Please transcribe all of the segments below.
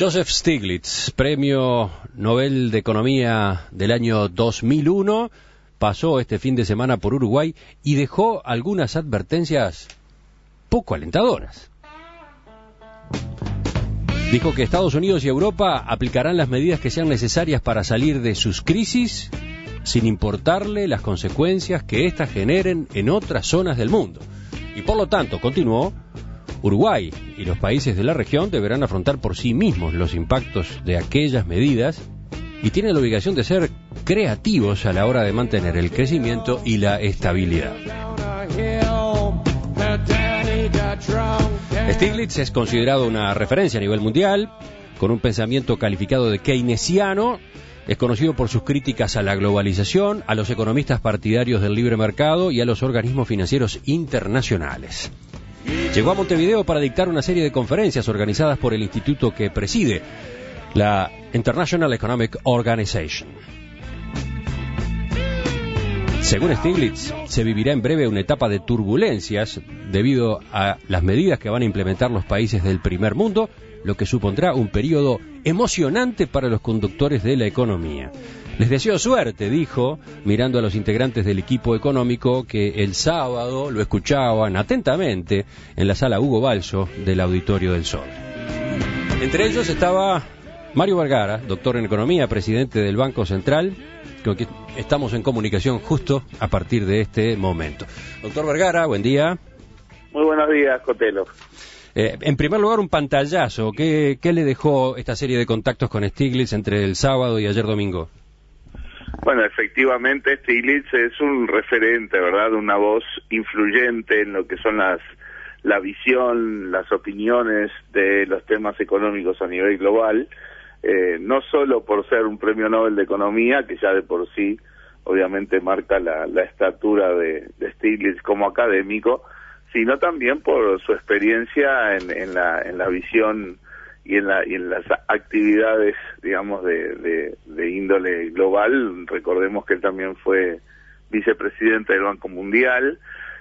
Joseph Stiglitz, Premio Nobel de Economía del año 2001, pasó este fin de semana por Uruguay y dejó algunas advertencias poco alentadoras. Dijo que Estados Unidos y Europa aplicarán las medidas que sean necesarias para salir de sus crisis, sin importarle las consecuencias que éstas generen en otras zonas del mundo. Y por lo tanto, continuó, Uruguay y los países de la región deberán afrontar por sí mismos los impactos de aquellas medidas y tienen la obligación de ser creativos a la hora de mantener el crecimiento y la estabilidad. Stiglitz es considerado una referencia a nivel mundial, con un pensamiento calificado de keynesiano. Es conocido por sus críticas a la globalización, a los economistas partidarios del libre mercado y a los organismos financieros internacionales. Llegó a Montevideo para dictar una serie de conferencias organizadas por el instituto que preside, la International Economic Organization. Según Stiglitz, se vivirá en breve una etapa de turbulencias debido a las medidas que van a implementar los países del primer mundo, lo que supondrá un periodo emocionante para los conductores de la economía. Les deseo suerte, dijo, mirando a los integrantes del equipo económico que el sábado lo escuchaban atentamente en la sala Hugo Balso del Auditorio del Sol. Entre ellos estaba Mario Vergara, doctor en economía, presidente del Banco Central, con quien estamos en comunicación justo a partir de este momento. Doctor Vergara, buen día. Muy buenos días, Cotelo. En primer lugar, un pantallazo. ¿Qué le dejó esta serie de contactos con Stiglitz entre el sábado y ayer domingo? Bueno, efectivamente Stiglitz es un referente, ¿verdad? Una voz influyente en lo que son la visión, las opiniones de los temas económicos a nivel global, no solo por ser un premio Nobel de Economía, que ya de por sí obviamente marca la estatura de Stiglitz como académico, sino también por su experiencia en la visión y en las actividades, digamos, de índole global. Recordemos que él también fue vicepresidente del Banco Mundial,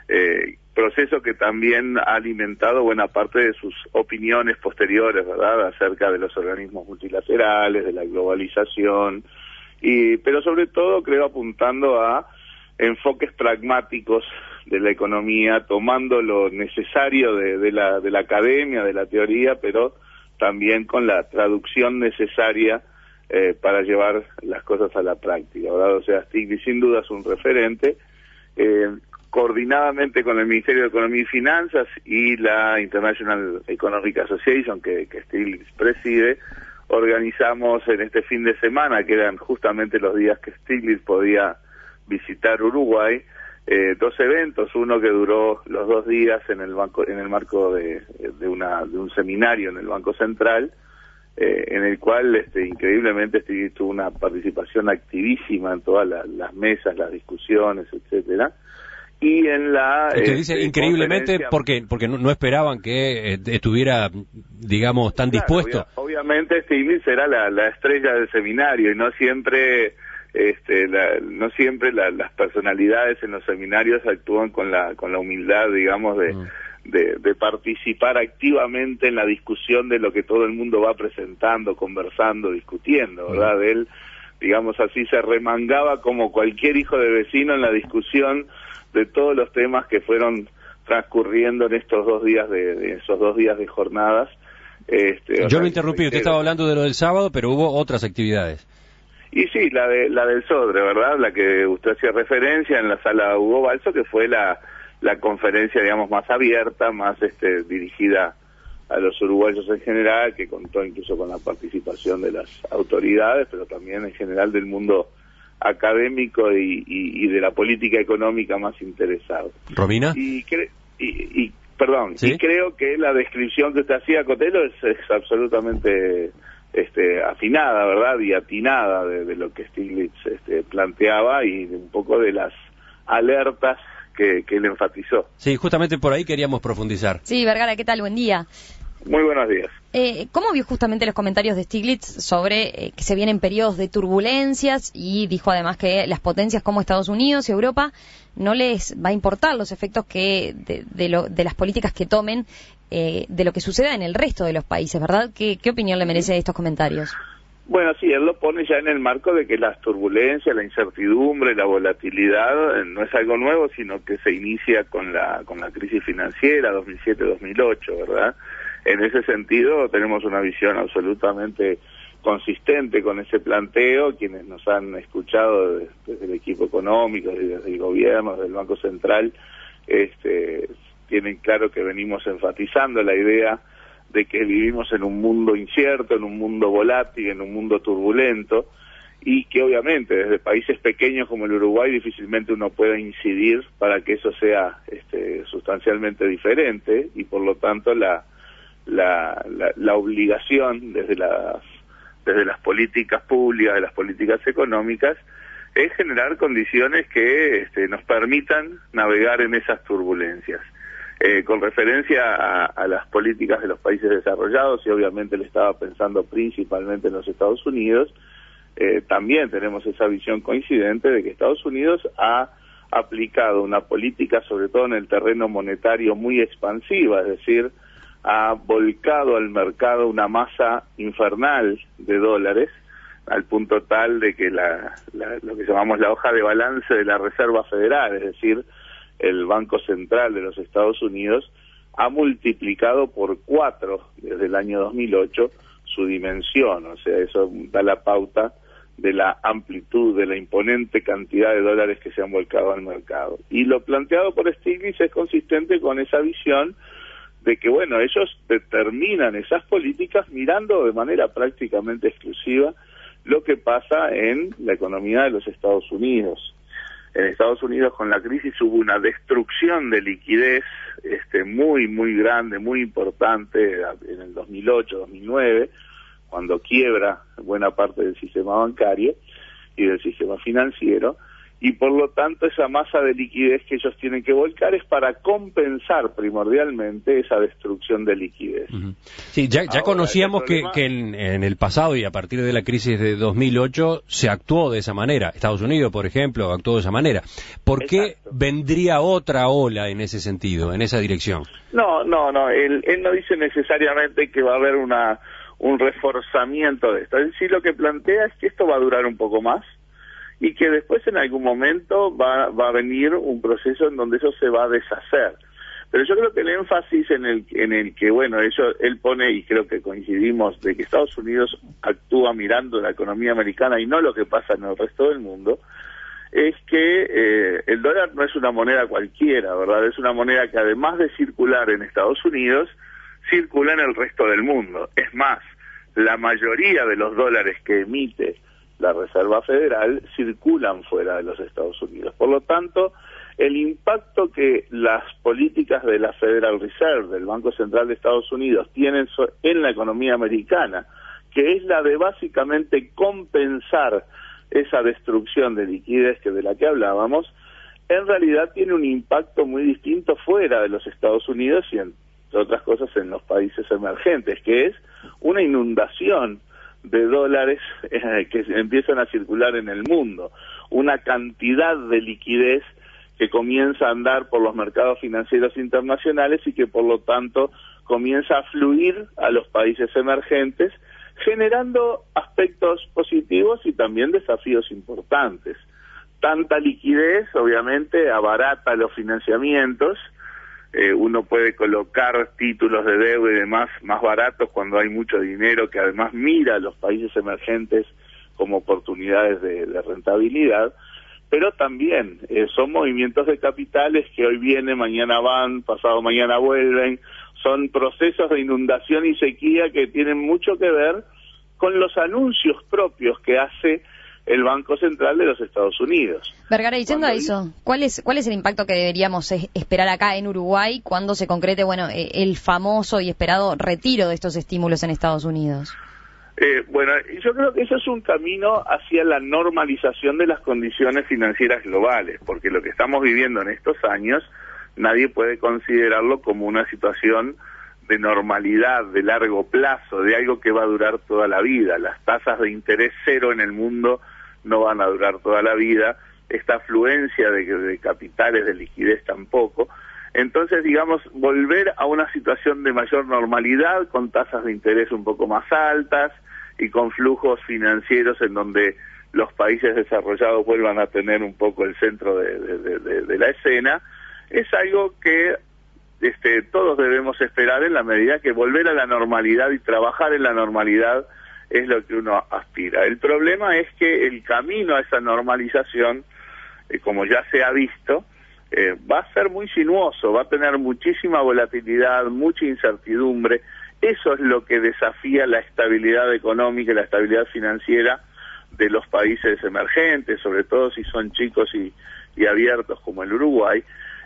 proceso que también ha alimentado buena parte de sus opiniones posteriores, ¿verdad?, acerca de los organismos multilaterales, de la globalización, pero sobre todo creo apuntando a enfoques pragmáticos de la economía, tomando lo necesario de la academia, de la teoría, pero también con la traducción necesaria para llevar las cosas a la práctica, ¿verdad? O sea, Stiglitz sin duda es un referente, coordinadamente con el Ministerio de Economía y Finanzas y la International Economic Association, que Stiglitz preside, organizamos en este fin de semana, que eran justamente los días que Stiglitz podía visitar Uruguay, dos eventos, uno que duró los 2 días en el marco de un seminario en el Banco Central, en el cual increíblemente Stiglitz tuvo una participación activísima en todas las mesas, las discusiones, etcétera. Y en la usted dice increíblemente porque no esperaban que estuviera, digamos, tan dispuesto. Obviamente Stiglitz era la estrella del seminario y no siempre las personalidades en los seminarios actúan con la humildad, digamos, de participar activamente en la discusión de lo que todo el mundo va presentando, conversando, discutiendo, ¿verdad? Él, digamos así, se remangaba como cualquier hijo de vecino en la discusión de todos los temas que fueron transcurriendo en estos 2 días esos 2 días de jornadas. Yo lo interrumpí, usted estaba hablando de lo del sábado, pero hubo otras actividades. Y sí, la del Sodre, ¿verdad? La que usted hacía referencia en la sala Hugo Balso, que fue la conferencia, digamos, más abierta, más dirigida a los uruguayos en general, que contó incluso con la participación de las autoridades, pero también en general del mundo académico y de la política económica más interesado. ¿Romina? Perdón, ¿Sí? Y creo que la descripción que usted hacía, Cotelo, es absolutamente afinada, ¿verdad?, y atinada de lo que Stiglitz planteaba y un poco de las alertas que él enfatizó. Sí, justamente por ahí queríamos profundizar. Sí, Vergara, ¿qué tal? Buen día. Muy buenos días. ¿Cómo vio justamente los comentarios de Stiglitz sobre que se vienen periodos de turbulencias y dijo además que las potencias como Estados Unidos y Europa no les va a importar los efectos que de las políticas que tomen de lo que suceda en el resto de los países, ¿verdad? ¿Qué opinión le merece estos comentarios? Bueno, sí, él lo pone ya en el marco de que las turbulencias, la incertidumbre, la volatilidad no es algo nuevo, sino que se inicia con la crisis financiera 2007-2008, ¿verdad? En ese sentido tenemos una visión absolutamente consistente con ese planteo. Quienes nos han escuchado desde el equipo económico, desde el gobierno, desde el Banco Central, tienen claro que venimos enfatizando la idea de que vivimos en un mundo incierto, en un mundo volátil, en un mundo turbulento, y que obviamente desde países pequeños como el Uruguay difícilmente uno pueda incidir para que eso sea sustancialmente diferente, y por lo tanto la obligación desde las políticas públicas, de las políticas económicas, es generar condiciones que nos permitan navegar en esas turbulencias. Con referencia a las políticas de los países desarrollados, y obviamente le estaba pensando principalmente en los Estados Unidos, también tenemos esa visión coincidente de que Estados Unidos ha aplicado una política, sobre todo en el terreno monetario, muy expansiva, es decir, ha volcado al mercado una masa infernal de dólares, al punto tal de que lo que llamamos la hoja de balance de la Reserva Federal, es decir, el Banco Central de los Estados Unidos, ha multiplicado por 4 desde el año 2008 su dimensión. O sea, eso da la pauta de la amplitud, de la imponente cantidad de dólares que se han volcado al mercado. Y lo planteado por Stiglitz es consistente con esa visión de que, bueno, ellos determinan esas políticas mirando de manera prácticamente exclusiva lo que pasa en la economía de los Estados Unidos. En Estados Unidos, con la crisis, hubo una destrucción de liquidez muy, muy grande, muy importante en el 2008-2009, cuando quiebra buena parte del sistema bancario y del sistema financiero, y por lo tanto esa masa de liquidez que ellos tienen que volcar es para compensar primordialmente esa destrucción de liquidez. Uh-huh. Sí, ya conocíamos que en el pasado y a partir de la crisis de 2008 se actuó de esa manera. Estados Unidos, por ejemplo, actuó de esa manera. ¿Por qué vendría otra ola en ese sentido, en esa dirección? No, él no dice necesariamente que va a haber un reforzamiento de esto. Él sí lo que plantea es que esto va a durar un poco más, y que después en algún momento va a venir un proceso en donde eso se va a deshacer. Pero yo creo que el énfasis en el que, bueno, él pone, y creo que coincidimos, de que Estados Unidos actúa mirando la economía americana y no lo que pasa en el resto del mundo, es que el dólar no es una moneda cualquiera, ¿verdad? Es una moneda que además de circular en Estados Unidos, circula en el resto del mundo. Es más, la mayoría de los dólares que emite la Reserva Federal circulan fuera de los Estados Unidos. Por lo tanto, el impacto que las políticas de la Federal Reserve, del Banco Central de Estados Unidos, tienen en la economía americana, que es la de básicamente compensar esa destrucción de liquidez de la que hablábamos, en realidad tiene un impacto muy distinto fuera de los Estados Unidos y, entre otras cosas, en los países emergentes, que es una inundación de dólares que empiezan a circular en el mundo, una cantidad de liquidez que comienza a andar por los mercados financieros internacionales y que por lo tanto comienza a fluir a los países emergentes, generando aspectos positivos y también desafíos importantes. Tanta liquidez obviamente abarata los financiamientos. Uno puede colocar títulos de deuda y demás más baratos cuando hay mucho dinero que además mira a los países emergentes como oportunidades de rentabilidad, pero también son movimientos de capitales que hoy vienen, mañana van, pasado mañana vuelven, son procesos de inundación y sequía que tienen mucho que ver con los anuncios propios que hace el Banco Central de los Estados Unidos. Vergara, diciendo eso, ¿cuál es el impacto que deberíamos esperar acá en Uruguay cuando se concrete, el famoso y esperado retiro de estos estímulos en Estados Unidos? Yo creo que eso es un camino hacia la normalización de las condiciones financieras globales, porque lo que estamos viviendo en estos años nadie puede considerarlo como una situación de normalidad, de largo plazo, de algo que va a durar toda la vida. Las tasas de interés cero en el mundo no van a durar toda la vida, esta afluencia de capitales, de liquidez tampoco. Entonces, digamos, volver a una situación de mayor normalidad, con tasas de interés un poco más altas y con flujos financieros en donde los países desarrollados vuelvan a tener un poco el centro de la escena, es algo que todos debemos esperar en la medida que volver a la normalidad y trabajar en la normalidad es lo que uno aspira. El problema es que el camino a esa normalización, como ya se ha visto, va a ser muy sinuoso, va a tener muchísima volatilidad, mucha incertidumbre. Eso es lo que desafía la estabilidad económica y la estabilidad financiera de los países emergentes, sobre todo si son chicos y abiertos como el Uruguay,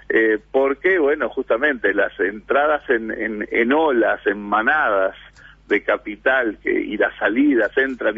porque, bueno, justamente las entradas en olas, en manadas de capital y las salidas entran y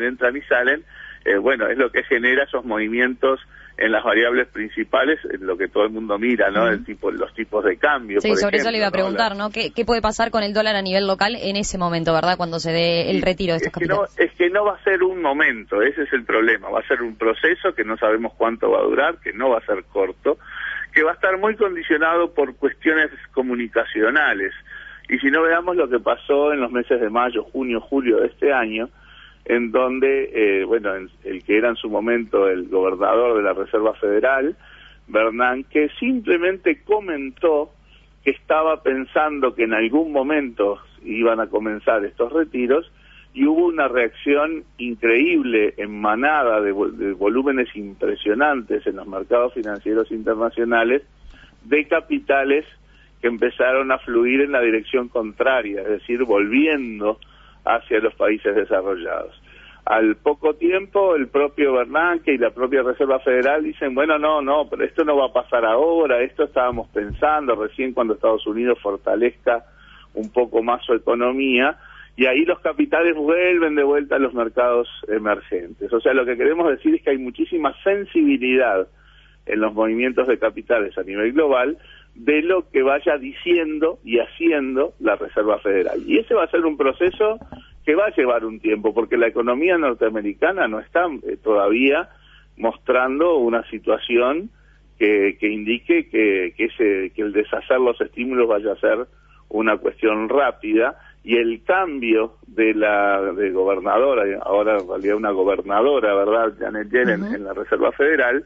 salen, bueno, es lo que genera esos movimientos en las variables principales, en lo que todo el mundo mira, ¿no? Los tipos de cambio. Sí, por sobre ejemplo, eso le iba a preguntar, ¿no? ¿Qué puede pasar con el dólar a nivel local en ese momento, verdad? Cuando se dé el retiro de estos capitales. Es que no va a ser un momento, ese es el problema. Va a ser un proceso que no sabemos cuánto va a durar, que no va a ser corto, que va a estar muy condicionado por cuestiones comunicacionales. Y si no, veamos lo que pasó en los meses de mayo, junio, julio de este año, en donde, bueno, el que era en su momento el gobernador de la Reserva Federal, Bernanke, simplemente comentó que estaba pensando que en algún momento iban a comenzar estos retiros, y hubo una reacción increíble en manada de volúmenes impresionantes en los mercados financieros internacionales de capitales que empezaron a fluir en la dirección contraria, es decir, volviendo hacia los países desarrollados. Al poco tiempo, el propio Bernanke y la propia Reserva Federal dicen, bueno, no, pero esto no va a pasar ahora, esto estábamos pensando recién cuando Estados Unidos fortalezca un poco más su economía, y ahí los capitales vuelven de vuelta a los mercados emergentes. O sea, lo que queremos decir es que hay muchísima sensibilidad en los movimientos de capitales a nivel global de lo que vaya diciendo y haciendo la Reserva Federal. Y ese va a ser un proceso que va a llevar un tiempo, porque la economía norteamericana no está todavía mostrando una situación que indique que el deshacer los estímulos vaya a ser una cuestión rápida, y el cambio de gobernadora, ahora en realidad una gobernadora, ¿verdad?, Janet Yellen, en la Reserva Federal,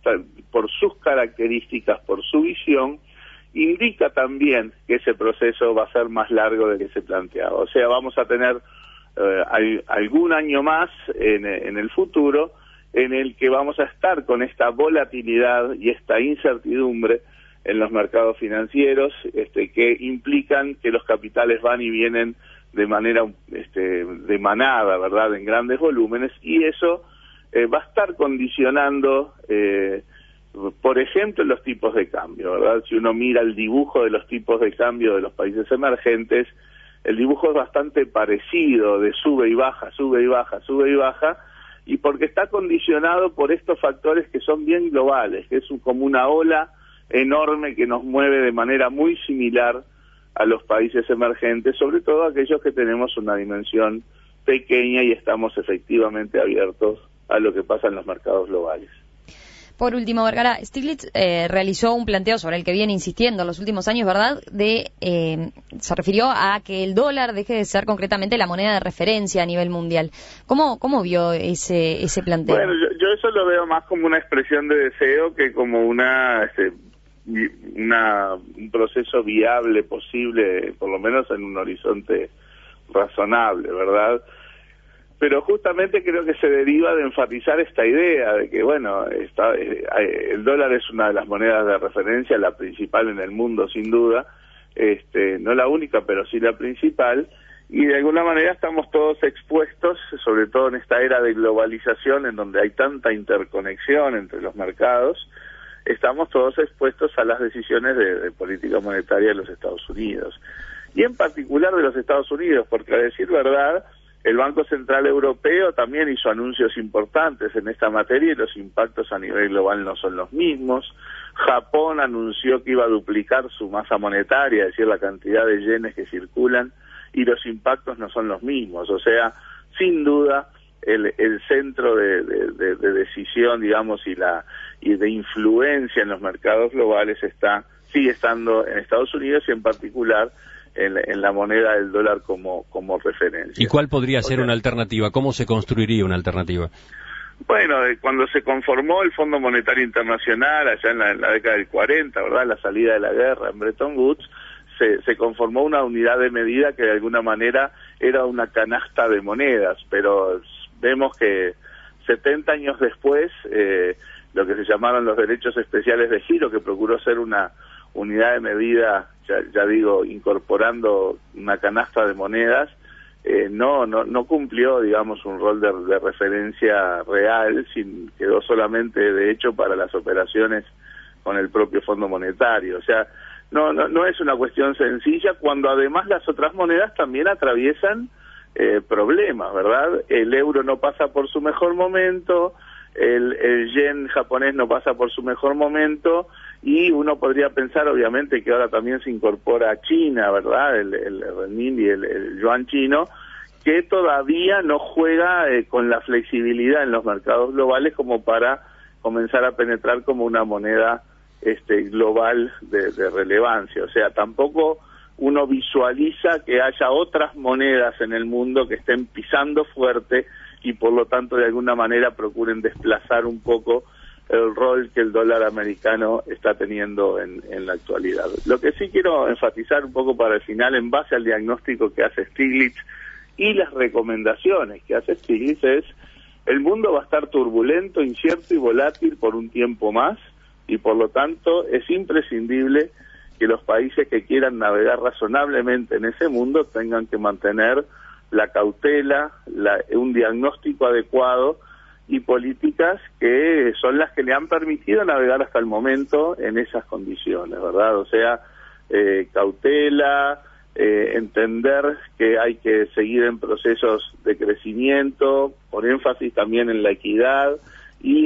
por sus características, por su visión, indica también que ese proceso va a ser más largo de que se planteaba. O sea, vamos a tener algún año más en el futuro en el que vamos a estar con esta volatilidad y esta incertidumbre en los mercados financieros, que implican que los capitales van y vienen de manera de manada, ¿verdad?, en grandes volúmenes, y eso va a estar condicionando, por ejemplo, los tipos de cambio, ¿verdad? Si uno mira el dibujo de los tipos de cambio de los países emergentes, el dibujo es bastante parecido, de sube y baja, sube y baja, sube y baja, y porque está condicionado por estos factores que son bien globales, que es como una ola enorme que nos mueve de manera muy similar a los países emergentes, sobre todo aquellos que tenemos una dimensión pequeña y estamos efectivamente abiertos a lo que pasa en los mercados globales. Por último, Vergara, Stiglitz realizó un planteo sobre el que viene insistiendo en los últimos años, ¿verdad? Se refirió a que el dólar deje de ser concretamente la moneda de referencia a nivel mundial. ¿Cómo vio ese planteo? Bueno, yo eso lo veo más como una expresión de deseo que como un proceso viable, posible, por lo menos en un horizonte razonable, ¿verdad? Pero justamente creo que se deriva de enfatizar esta idea de que, bueno, el dólar es una de las monedas de referencia, la principal en el mundo, sin duda, no la única, pero sí la principal, y de alguna manera estamos todos expuestos, sobre todo en esta era de globalización, en donde hay tanta interconexión entre los mercados, estamos todos expuestos a las decisiones de política monetaria de los Estados Unidos, y en particular de los Estados Unidos, porque a decir verdad, el Banco Central Europeo también hizo anuncios importantes en esta materia y los impactos a nivel global no son los mismos. Japón anunció que iba a duplicar su masa monetaria, es decir, la cantidad de yenes que circulan, y los impactos no son los mismos. O sea, sin duda, el centro de decisión, digamos, y de influencia en los mercados globales está sigue estando en Estados Unidos y en particular en la moneda del dólar como referencia. ¿Y cuál podría ser una alternativa? ¿Cómo se construiría una alternativa? Bueno, cuando se conformó el Fondo Monetario Internacional, allá en la década del 40, ¿verdad?, la salida de la guerra en Bretton Woods, se conformó una unidad de medida que de alguna manera era una canasta de monedas, pero vemos que 70 años después, lo que se llamaron los derechos especiales de giro, que procuró ser una unidad de medida, ya digo, incorporando una canasta de monedas, no cumplió, digamos, un rol de referencia real, quedó solamente, de hecho, para las operaciones con el propio Fondo Monetario. O sea, no es una cuestión sencilla, cuando además las otras monedas también atraviesan problemas, ¿verdad? El euro no pasa por su mejor momento, el yen japonés no pasa por su mejor momento, y uno podría pensar, obviamente, que ahora también se incorpora China, ¿verdad?, el renminbi y el yuan chino, que todavía no juega con la flexibilidad en los mercados globales como para comenzar a penetrar como una moneda global de relevancia. O sea, tampoco uno visualiza que haya otras monedas en el mundo que estén pisando fuerte y por lo tanto de alguna manera procuren desplazar un poco el rol que el dólar americano está teniendo en la actualidad. Lo que sí quiero enfatizar un poco para el final, en base al diagnóstico que hace Stiglitz y las recomendaciones que hace Stiglitz, es: el mundo va a estar turbulento, incierto y volátil por un tiempo más, y por lo tanto es imprescindible que los países que quieran navegar razonablemente en ese mundo tengan que mantener la cautela, un diagnóstico adecuado y políticas que son las que le han permitido navegar hasta el momento en esas condiciones, ¿verdad? O sea, cautela, entender que hay que seguir en procesos de crecimiento, con énfasis también en la equidad y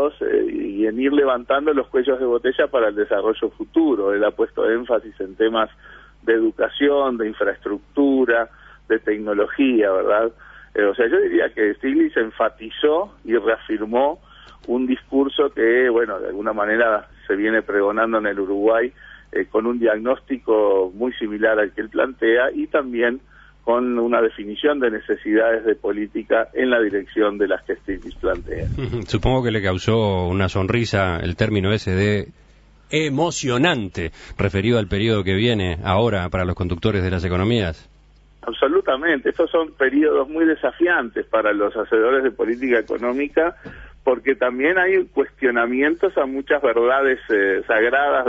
en ir levantando los cuellos de botella para el desarrollo futuro. Él ha puesto énfasis en temas de educación, de infraestructura, de tecnología, ¿verdad? O sea, yo diría que Stiglitz enfatizó y reafirmó un discurso que, bueno, de alguna manera se viene pregonando en el Uruguay, con un diagnóstico muy similar al que él plantea y también con una definición de necesidades de política en la dirección de las que Stiglitz plantea. Supongo que le causó una sonrisa el término ese de emocionante, referido al periodo que viene ahora para los conductores de las economías. Absolutamente, estos son periodos muy desafiantes para los hacedores de política económica, porque también hay cuestionamientos a muchas verdades sagradas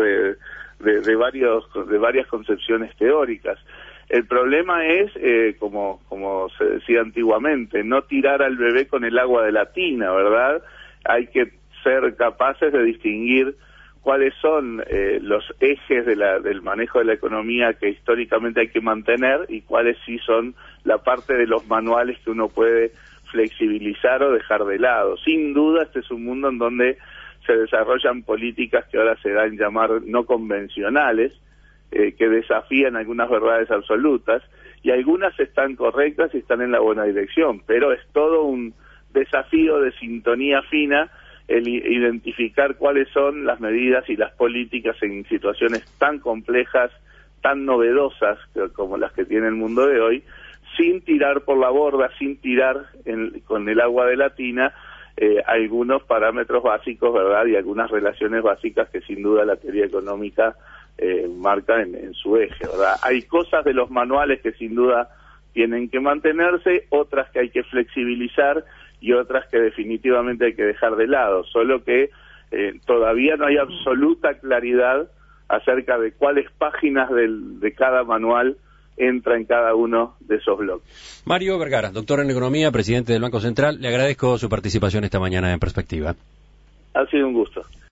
de varias concepciones teóricas. El problema es, como se decía antiguamente, no tirar al bebé con el agua de la tina, ¿verdad? Hay que ser capaces de distinguir cuáles son los ejes del manejo de la economía que históricamente hay que mantener y cuáles sí son la parte de los manuales que uno puede flexibilizar o dejar de lado. Sin duda, este es un mundo en donde se desarrollan políticas que ahora se dan llamar no convencionales, que desafían algunas verdades absolutas, y algunas están correctas y están en la buena dirección, pero es todo un desafío de sintonía fina el identificar cuáles son las medidas y las políticas en situaciones tan complejas, tan novedosas como las que tiene el mundo de hoy, sin tirar por la borda, sin tirar con el agua de la tina algunos parámetros básicos, ¿verdad? Y algunas relaciones básicas que sin duda la teoría económica marca en su eje, ¿verdad? Hay cosas de los manuales que sin duda tienen que mantenerse, otras que hay que flexibilizar y otras que definitivamente hay que dejar de lado, solo que todavía no hay absoluta claridad acerca de cuáles páginas de cada manual entra en cada uno de esos bloques. Mario Vergara, doctor en Economía, presidente del Banco Central, le agradezco su participación esta mañana en Perspectiva. Ha sido un gusto.